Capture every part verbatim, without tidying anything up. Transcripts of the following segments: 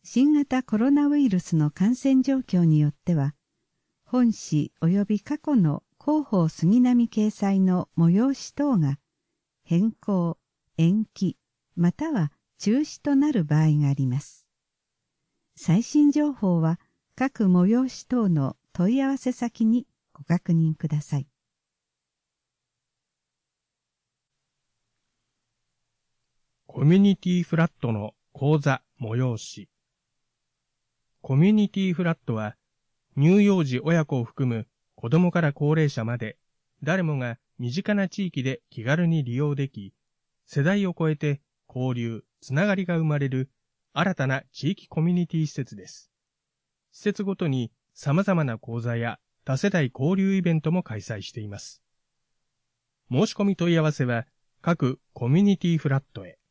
新型コロナウイルスの感染状況によっては、本誌及び過去の広報杉並掲載の催し等が変更、延期、または中止となる場合があります。最新情報は各催し等の問い合わせ先にご確認ください。 コミュニティフラットの講座催し。コミュニティフラットは、乳幼児親子を含む子供から高齢者まで、誰もが身近な地域で気軽に利用でき、世代を超えて交流、つながりが生まれる新たな地域コミュニティ施設です。施設ごとに様々な講座や多世代交流イベントも開催しています。申し込み問い合わせは各コミュニティフラットへ。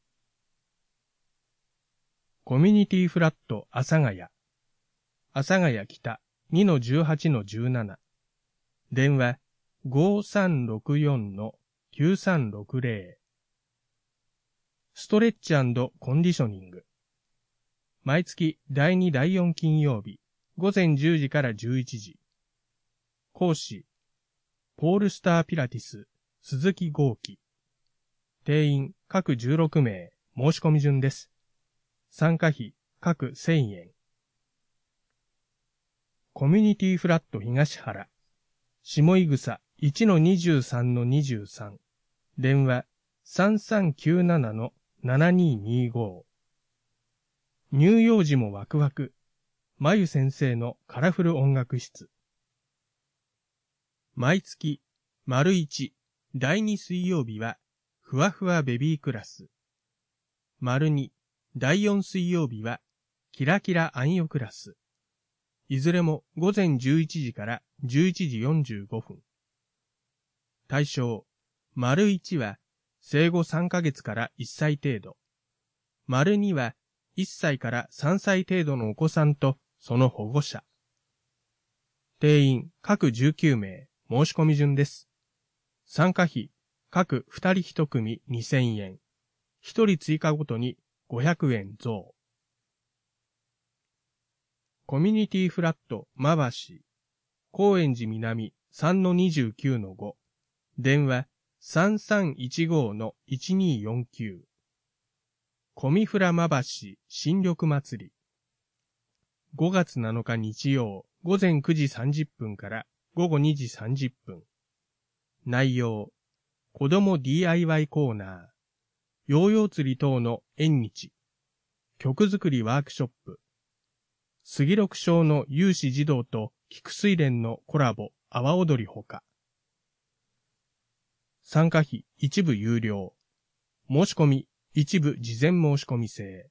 コミュニティフラット阿佐ヶ谷。阿佐ヶ谷北 にのじゅうはちのじゅうなな。電話 ごさんろくよんのきゅうさんろくゼロ。ストレッチ&コンディショニング。毎月だいにだいよん金曜日、午前じゅうじからじゅういちじ。講師、ポールスターピラティス、鈴木豪輝。定員各じゅうろくめい、申し込み順です。参加費各せんえん。コミュニティフラット東原。下井草 いちのにじゅうさんのにじゅうさん。電話 さんさんきゅうななのななににご。乳幼児もワクワク。まゆ先生のカラフル音楽室。毎月、丸一、だいに水曜日は、ふわふわベビークラス。丸二、だいよん水曜日は、キラキラ暗夜クラス。いずれも午前じゅういちじからじゅういちじよんじゅうごふん。対象、丸一は、生後さんかげつからいっさい程度。丸二はいっさいからさんさい程度のお子さんとその保護者。定員各じゅうきゅうめい、申し込み順です。参加費各ふたりいち組にせんえん。ひとり追加ごとにごひゃくえん増。コミュニティフラットまばし。高円寺南 さんのにじゅうきゅうのご。電話 さんさんいちごのいちによんきゅう。コミフラまばし新緑祭り。ごがつなのか日曜午前くじさんじゅっぷんから午後にじさんじゅっぷん。内容、子供 ディーアイワイ コーナー、ヨーヨー釣り等の縁日、曲作りワークショップ、杉六小の有志児童と菊水連のコラボ、阿波踊りほか。参加費一部有料。申し込み一部事前申し込み制。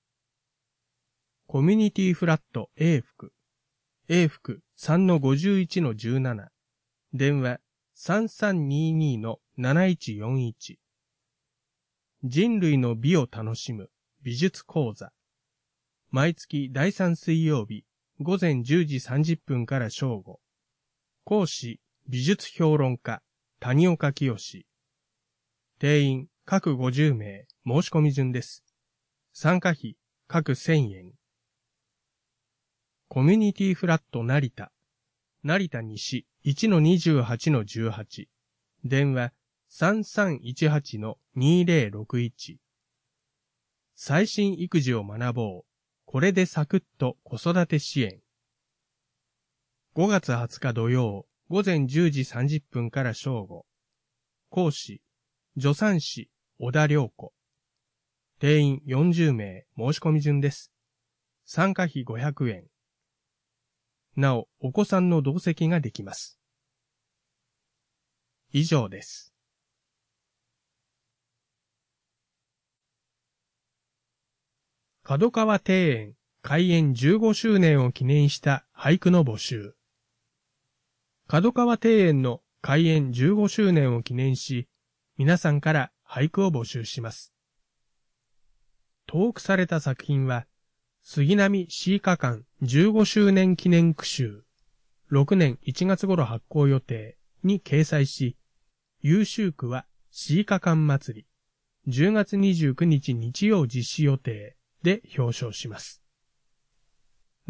コミュニティフラット A 服。A 服 さんのごじゅういちのじゅうなな。電話 さんさんににのなないちよんいち。人類の美を楽しむ美術講座。毎月だいさん水曜日午前じゅうじさんじゅっぷんから正午。講師美術評論家谷岡清。定員各ごじゅうめい、申し込み順です。参加費各せんえん。コミュニティフラット成田。成田西 いちのにじゅうはちのじゅうはち。電話 さんさんいちはちのにぜろろくいち。最新育児を学ぼう。これでサクッと子育て支援。ごがつはつか土曜午前じゅうじさんじゅっぷんから正午。講師、助産師、小田良子。定員よんじゅうめい、申し込み順です。参加費ごひゃくえん。なお、お子さんの同席ができます。以上です。角川庭園開園じゅうごしゅうねんを記念した俳句の募集。角川庭園の開園じゅうごしゅうねんを記念し、皆さんから俳句を募集します。投句された作品は、杉並詩歌館じゅうごしゅうねん記念句集、ろくねんいちがつ頃発行予定に掲載し、優秀句は詩歌館祭り、じゅうがつにじゅうくにち日曜実施予定で表彰します。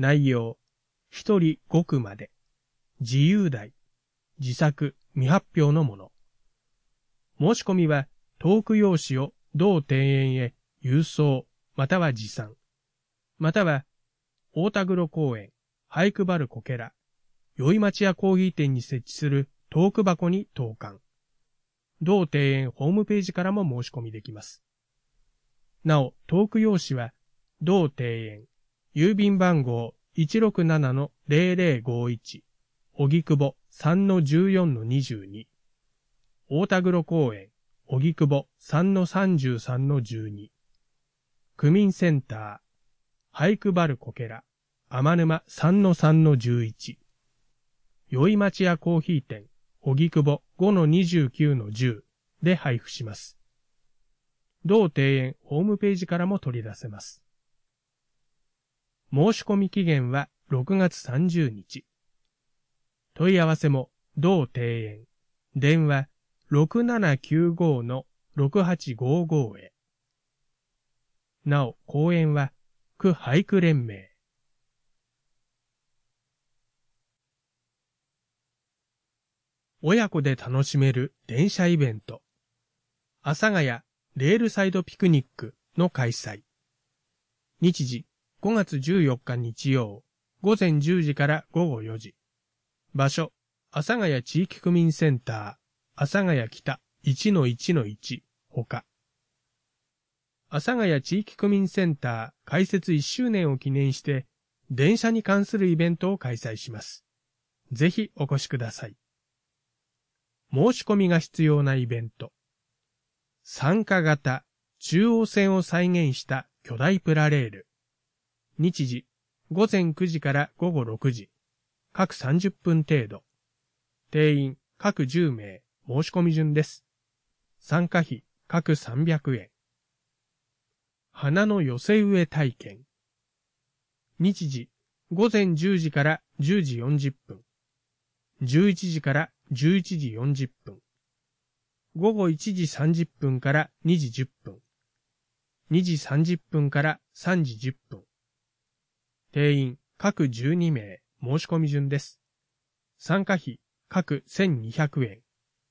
内容、一人ご句まで。自由題。自作、未発表のもの。申し込みは、トーク用紙を同庭園へ郵送、または持参。または、大田黒公園、俳句バルこけら、宵町屋コーヒー店に設置するトーク箱に投函。同庭園ホームページからも申し込みできます。なお、トーク用紙は、同庭園、郵便番号 いちろくななのゼロゼロごいち、荻窪 さんのじゅうよんのにじゅうに、大田黒公園、荻窪 さんのさんじゅうさんのじゅうに、区民センター、俳句バルこけら、天沼 さんのさんのじゅういち、宵町屋コーヒー店、荻窪 ごのにじゅうきゅうのじゅうで配布します。同庭園ホームページからも取り出せます。申し込み期限はろくがつさんじゅうにち。問い合わせも同庭園、電話 ろくななきゅうごのろくはちごご へ。なお、講演は区俳句連盟。親子で楽しめる電車イベント。阿佐ヶ谷レールサイドピクニックの開催。日時ごがつじゅうよっか日曜、ごぜんじゅうじからごごよじ。場所、阿佐ヶ谷地域区民センター、阿佐ヶ谷北 いちのいちのいち、ほか。阿佐ヶ谷地域区民センター開設いっしゅうねんを記念して、電車に関するイベントを開催します。ぜひお越しください。申し込みが必要なイベント。参加型、中央線を再現した巨大プラレール。日時、ごぜんくじからごごろくじ。各さんじゅっぷん程度。定員、各じゅうめい、申し込み順です。参加費、各さんびゃくえん。花の寄せ植え体験。日時、ごぜんじゅうじからじゅうじよんじゅっぷん。じゅういちじからじゅういちじよんじゅっぷん。ごごいちじさんじゅっぷんからにじじゅっぷん。にじさんじゅっぷんからさんじじゅっぷん。定員、各じゅうにめい、申し込み順です。参加費、各せんにひゃくえん。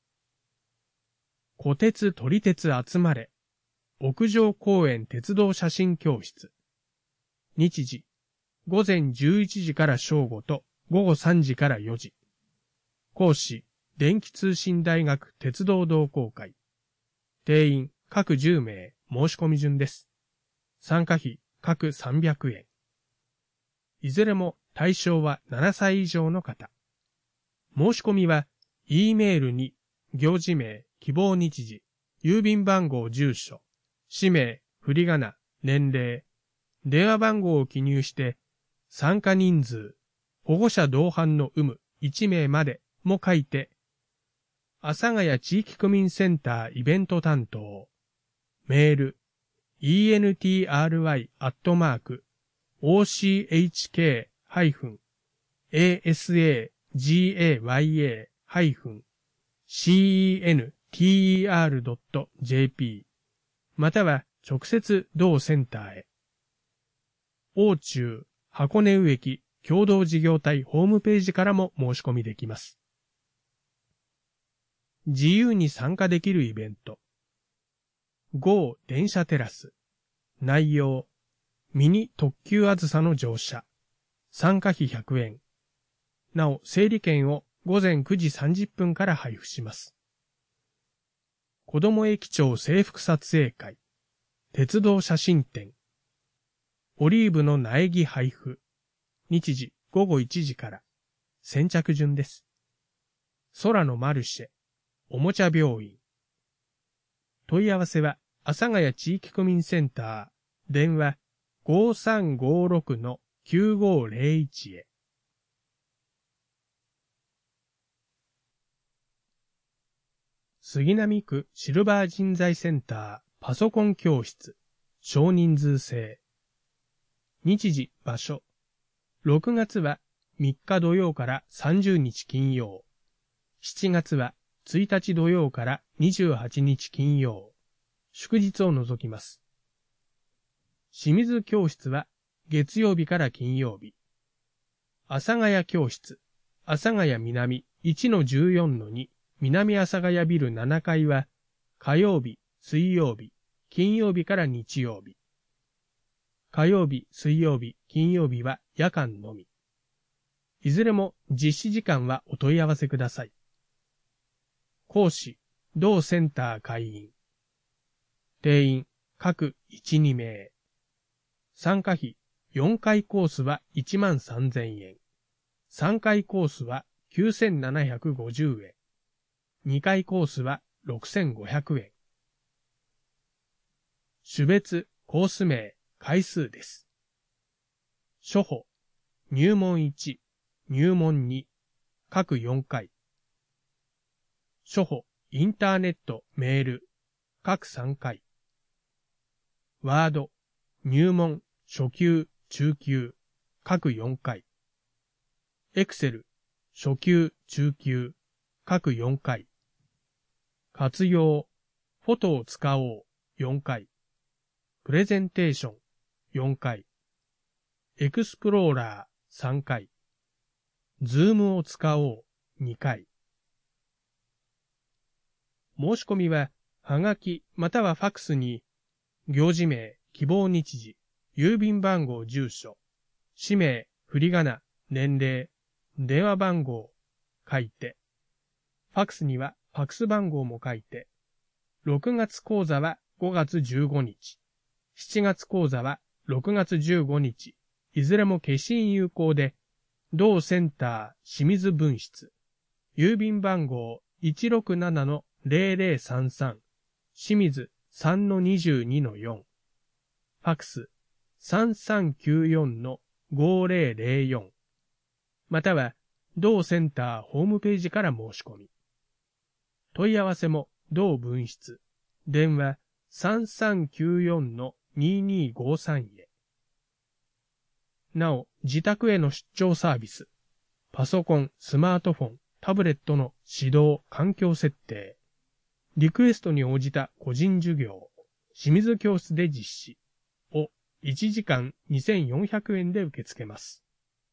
小鉄撮り鉄集まれ。屋上公園鉄道写真教室。日時、ごぜんじゅういちじから正午とごごさんじからよじ。講師、電気通信大学鉄道同好会。定員、各じゅうめい、申し込み順です。参加費、各さんびゃくえん。いずれも対象はななさい以上の方。申し込みは、E メールに、行事名、希望日時、郵便番号住所、氏名、振り仮名、年齢、電話番号を記入して、参加人数、保護者同伴の有無いちめいまでも書いて、阿佐ヶ谷地域区民センターイベント担当、メール、イーエヌティーアールワイ アットマーク、オーシーエイチケー エーエスエージーエーワイエー シーイーエヌティーイーアール ドット ジェーピー または直接同センターへ。奥中箱根植木共同事業体ホームページからも申し込みできます。自由に参加できるイベント。ゴー 電車テラス。内容。ミニ特急あずさの乗車。参加費ひゃくえん。なお、整理券をごぜんくじさんじゅっぷんから配布します。子ども駅長制服撮影会。鉄道写真展。オリーブの苗木配布。日時ごごいちじから。先着順です。空のマルシェ。おもちゃ病院。問い合わせは、阿佐ヶ谷地域区民センター、電話 ごさんごろくのきゅうごゼロいち へ。杉並区シルバー人材センターパソコン教室、少人数制。日時、場所。ろくがつはみっか土曜からさんじゅうにち金曜。しちがつはついたち土曜からにじゅうはちにち金曜。祝日を除きます。清水教室は月曜日から金曜日。 阿佐ヶ谷教室、阿佐ヶ谷南 いちのじゅうよんのに 南阿佐ヶ谷ビルななかいは火曜日、水曜日、金曜日から日曜日。火曜日、水曜日、金曜日は夜間のみ。いずれも実施時間はお問い合わせください。講師、同センター会員。定員、各いち、にめい。参加費、よんかいコースはいちまんさんぜんえん。さんかいコースはきゅうせんななひゃくごじゅうえん。にかいコースはろくせんごひゃくえん。種別、コース名、回数です。初歩、入門いち、入門に、各よんかい。初歩、インターネット、メール、各さんかい。ワード、入門、初級、中級、各よんかい。エクセル、初級、中級、各よんかい。活用、フォトを使おう、よんかい。プレゼンテーション、よんかい。エクスプローラー、さんかい。ズームを使おう、にかい。申し込みは、はがきまたはファクスに、行事名、希望日時、郵便番号、住所、氏名、振り仮名、年齢、電話番号、書いて、ファクスにはファクス番号も書いて、ろくがつ講座はごがつじゅうごにち、しちがつ講座はろくがつじゅうごにち、いずれも消印有効で、同センター清水分室、郵便番号 いちろくななのぜろぜろさんさん、清水 さんのにじゅうにのよん、ファクス さんさんきゅうよんのごぜろぜろよん、または同センターホームページから申し込み。問い合わせも同分室、電話 さんさんきゅうよんのににごさん へ。なお、自宅への出張サービス、パソコン、スマートフォン、タブレットの指導、環境設定、リクエストに応じた個人授業、清水教室で実施をいちじかんにせんよんひゃくえんで受け付けます。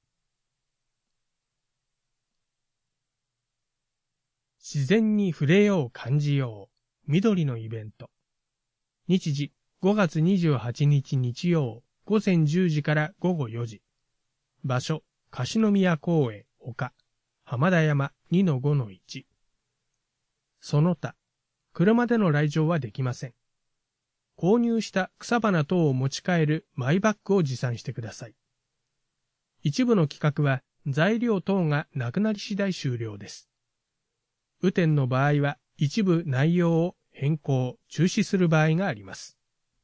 自然に触れよう感じよう、緑のイベント。日時ごがつにじゅうはちにち日曜、ごぜんじゅうじからごごよじ。場所、樫宮公園、丘、浜田山 にのごのいち。その他、車での来場はできません。購入した草花等を持ち帰るマイバッグを持参してください。一部の企画は材料等がなくなり次第終了です。雨天の場合は一部内容を変更、中止する場合があります。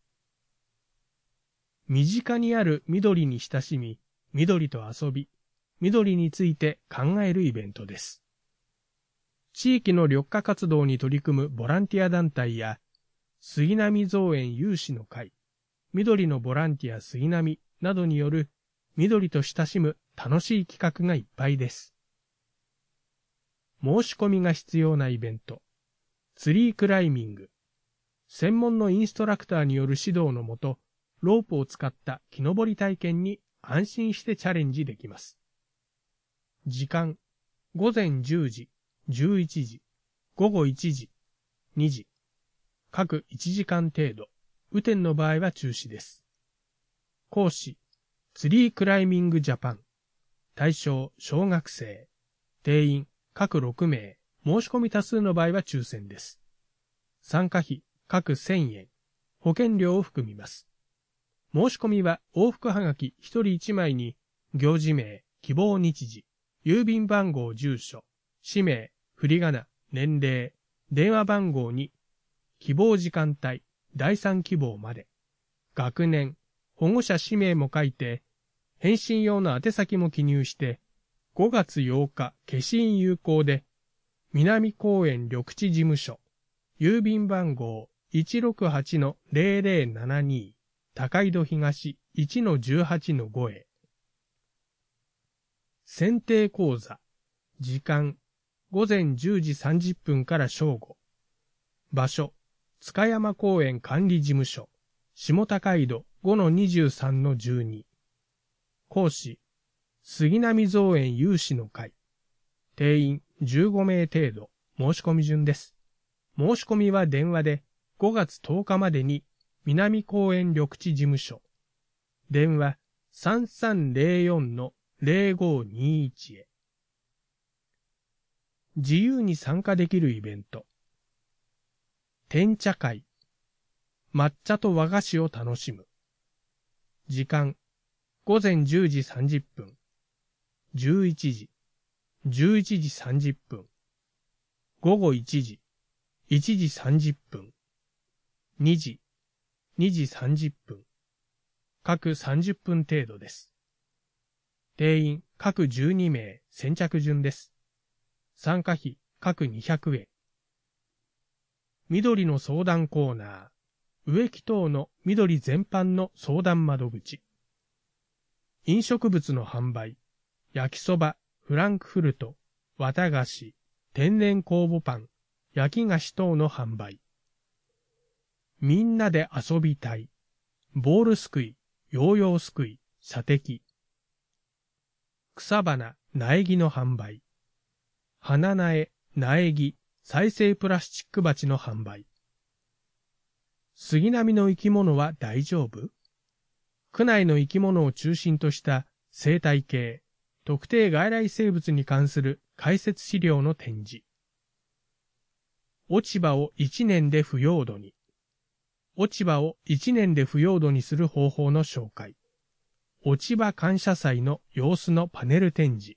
身近にある緑に親しみ、緑と遊び、緑について考えるイベントです。地域の緑化活動に取り組むボランティア団体や、杉並造園有志の会、緑のボランティア杉並などによる緑と親しむ楽しい企画がいっぱいです。申し込みが必要なイベント、ツリークライミング。専門のインストラクターによる指導のもと、ロープを使った木登り体験に安心してチャレンジできます。時間、ごぜんじゅうじ、じゅういちじ、ごごいちじ、にじ。各いちじかん程度、雨天の場合は中止です。講師、ツリークライミングジャパン。対象、小学生。定員、各ろくめい。申し込み多数の場合は抽選です。参加費、各せんえん。保険料を含みます。申し込みは往復はがきひとりいちまいに、行事名、希望日時、郵便番号住所、氏名、振り仮名、年齢、電話番号に、希望時間帯、だいさん希望まで、学年、保護者氏名も書いて、返信用の宛先も記入して、ごがつようか消印有効で、南公園緑地事務所、郵便番号 いちろくはちのぜろぜろななに、高井戸東 いちのじゅうはちのご へ。選定講座、時間、ごぜんじゅうじさんじゅっぷんから正午。場所、塚山公園管理事務所、下高井戸 ごのにじゅうさんのじゅうに。講師、 杉並造園有志の会。定員じゅうごめい程度。申し込み順です。申し込みは電話でごがつとおかまでに南公園緑地事務所。電話 さんさんぜろよんのぜろごにいち へ。自由に参加できるイベント。天茶会。抹茶と和菓子を楽しむ。時間。ごぜんじゅうじさんじゅっぷん。じゅういちじ。じゅういちじさんじゅっぷん。ごごいちじ。いちじさんじゅっぷん。にじ。にじさんじゅっぷん。各さんじゅっぷん程度です。定員各じゅうにめい先着順です。参加費各にひゃくえん。緑の相談コーナー。植木等の緑全般の相談窓口。飲食物の販売。焼きそば、フランクフルト、綿菓子、天然酵母パン、焼き菓子等の販売。みんなで遊びたい。ボールすくい、ヨーヨーすくい、射的。草花、苗木の販売。花苗、苗木、再生プラスチック鉢の販売。杉並の生き物は大丈夫？区内の生き物を中心とした生態系、特定外来生物に関する解説資料の展示。落ち葉をいちねんで腐葉土に。落ち葉をいちねんで腐葉土にする方法の紹介。落ち葉感謝祭の様子のパネル展示。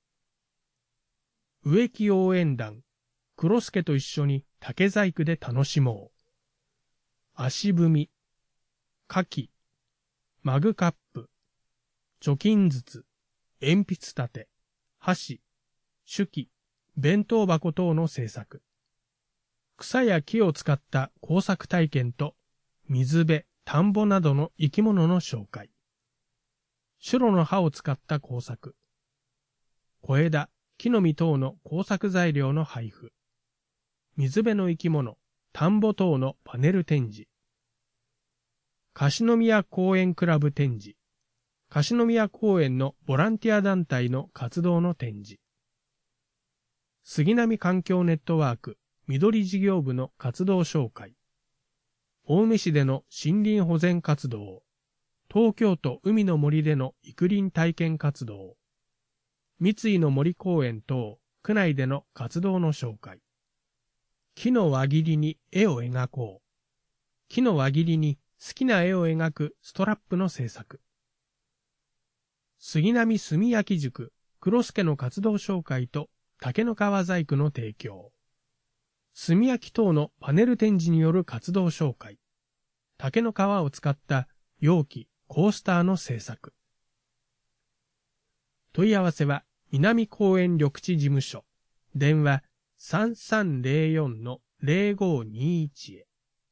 植木応援団、黒助と一緒に竹細工で楽しもう。足踏み、牡蠣、マグカップ、貯金筒、鉛筆立て、箸、手記、弁当箱等の制作。草や木を使った工作体験と、水辺、田んぼなどの生き物の紹介。シュロの葉を使った工作。小枝、木の実等の工作材料の配布。水辺の生き物、田んぼ等のパネル展示。樫宮公園クラブ展示。樫宮公園のボランティア団体の活動の展示。杉並環境ネットワーク緑事業部の活動紹介。青梅市での森林保全活動。東京都海の森での育林体験活動。三井の森公園等区内での活動の紹介。木の輪切りに絵を描こう。木の輪切りに好きな絵を描くストラップの制作。杉並炭焼塾黒助の活動紹介と竹の皮細工の提供。炭焼き等のパネル展示による活動紹介。竹の皮を使った容器、コースターの制作。問い合わせは南公園緑地事務所。電話 さんさんぜろよんのぜろごにいち へ。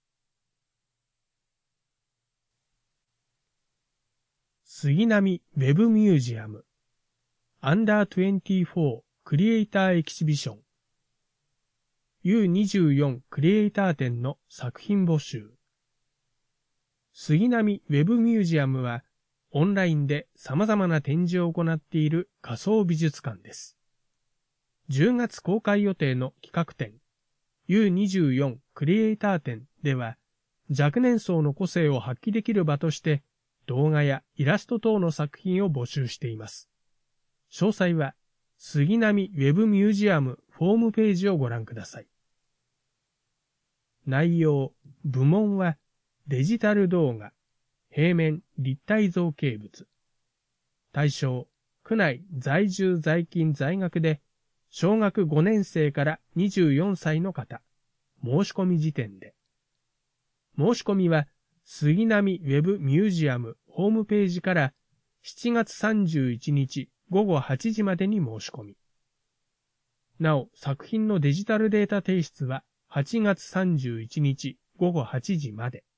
杉並ウェブミュージアムアンダーにじゅうよんクリエイターエキシビション ユーにじゅうよん クリエイター展の作品募集。杉並ウェブミュージアムはオンラインで様々な展示を行っている仮想美術館です。じゅうがつ公開予定の企画展 ユーにじゅうよん クリエイター展では若年層の個性を発揮できる場として動画やイラスト等の作品を募集しています。詳細は杉並ウェブミュージアムフォームページをご覧ください。内容、部門はデジタル動画、平面立体造形物。対象、区内在住在勤在学で小学ごねん生からにじゅうよんさいの方、申し込み時点で。申し込みは杉並ウェブミュージアムホームページからしちがつさんじゅういちにちごごはちじまでに申し込み。なお、作品のデジタルデータ提出ははちがつさんじゅういちにちごごはちじまで。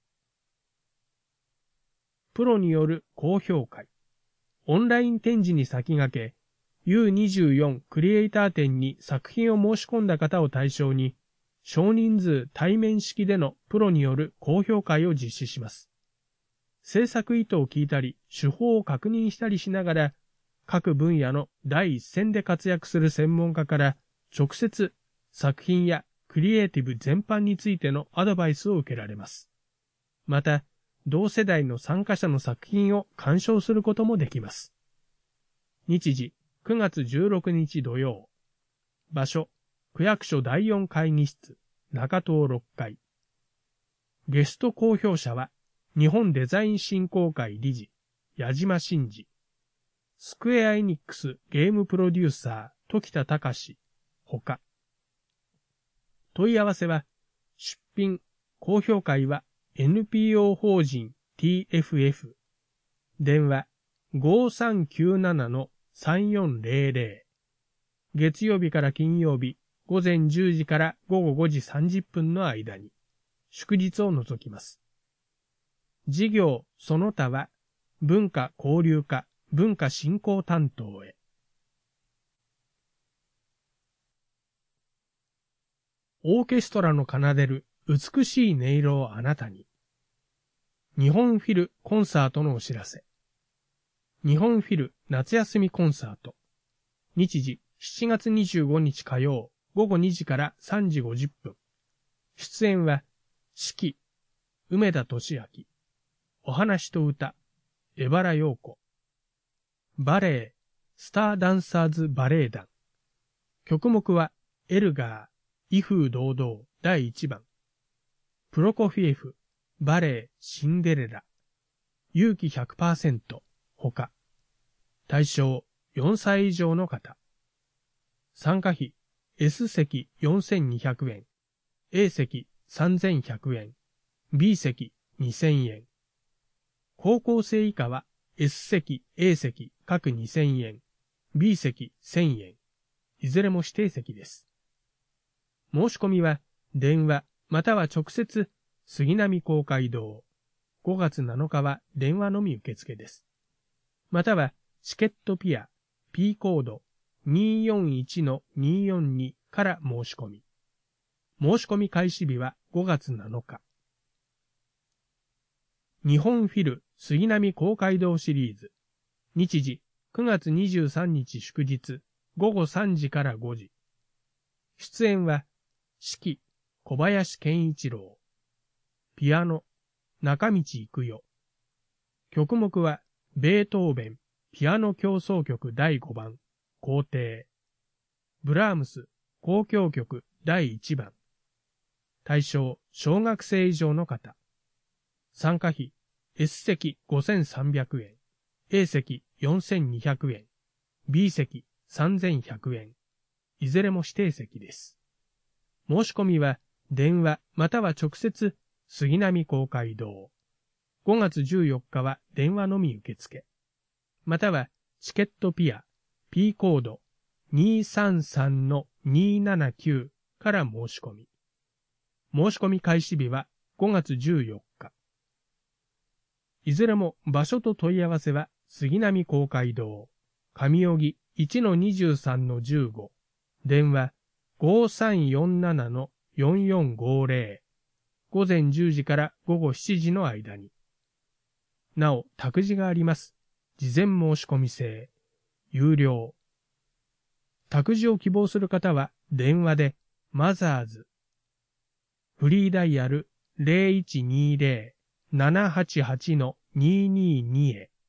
プロによる高評会。オンライン展示に先駆け、ユーにじゅうよん クリエイター展に作品を申し込んだ方を対象に、少人数対面式でのプロによる高評会を実施します。制作意図を聞いたり、手法を確認したりしながら、 各分野の第一線で活躍する専門家から直接作品やクリエイティブ全般についてのアドバイスを受けられます。また、同世代の参加者の作品を鑑賞することもできます。日時、くがつじゅうろくにち土曜。場所、区役所だいよん会議室、中棟ろっかい。ゲスト講評者は、日本デザイン振興会理事、矢島真二。スクエアエニックスゲームプロデューサー、時田隆、ほか。問い合わせは、出品、講評会は エヌピーオー 法人 ティーエフエフ。電話 ごーさんきゅうななのさんよんゼロゼロ。月曜日から金曜日、午前じゅうじから午後ごじさんじゅっぷんの間に、祝日を除きます。事業その他は、文化交流課、文化振興担当へ。オーケストラの奏でる美しい音色をあなたに。日本フィルコンサートのお知らせ。日本フィル夏休みコンサート。日時しちがつにじゅうごにち火曜午後にじからさんじごじゅっぷん。出演は、指揮、梅田俊明。お話と歌、江原陽子。バレエ、スターダンサーズバレエ団。曲目は、エルガー、威風堂々だいいちばん。プロコフィエフ、バレエ、シンデレラ。勇気 ひゃくパーセント、ほか。対象、よんさい以上の方。参加費、S 席よんせんにひゃくえん、A 席さんぜんひゃくえん、B 席にせんえん。高校生以下は S 席、A 席各にせんえん、B 席せんえん。いずれも指定席です。申し込みは電話または直接杉並公会堂。ごがつなのかは電話のみ受付です。またはチケットピア P コード にーよんいちのにーよんに から申し込み。申し込み開始日はごがつなのか。日本フィル杉並公会堂シリーズ。日時くがつにじゅうさんにち祝日ごごさんじからごじ。出演は指揮小林健一郎。ピアノ中道育代。曲目はベートーベンピアノ協奏曲だいごばん皇帝。ブラームス交響曲だいいちばん。対象小学生以上の方。参加費 S 席ごせんさんびゃくえん、A 席よんせんにひゃくえん、B 席さんぜんひゃくえん。いずれも指定席です。申し込みは電話または直接杉並公会堂。ごがつじゅうよっかは電話のみ受付。またはチケットピア P コード にーさんさんのにーななきゅう から申し込み。申し込み開始日はごがつじゅうよっか。いずれも場所と問い合わせは杉並公会堂、上荻 いちのにじゅうさんのじゅうご、電話 ごーさんよんななのよんよんごゼロ、午前じゅうじから午後しちじの間に。なお、託児があります。事前申し込み制。有料。託児を希望する方は電話でマザーズ。フリーダイヤル ゼロいちにーゼロ ななはちはちのにーにーに へ。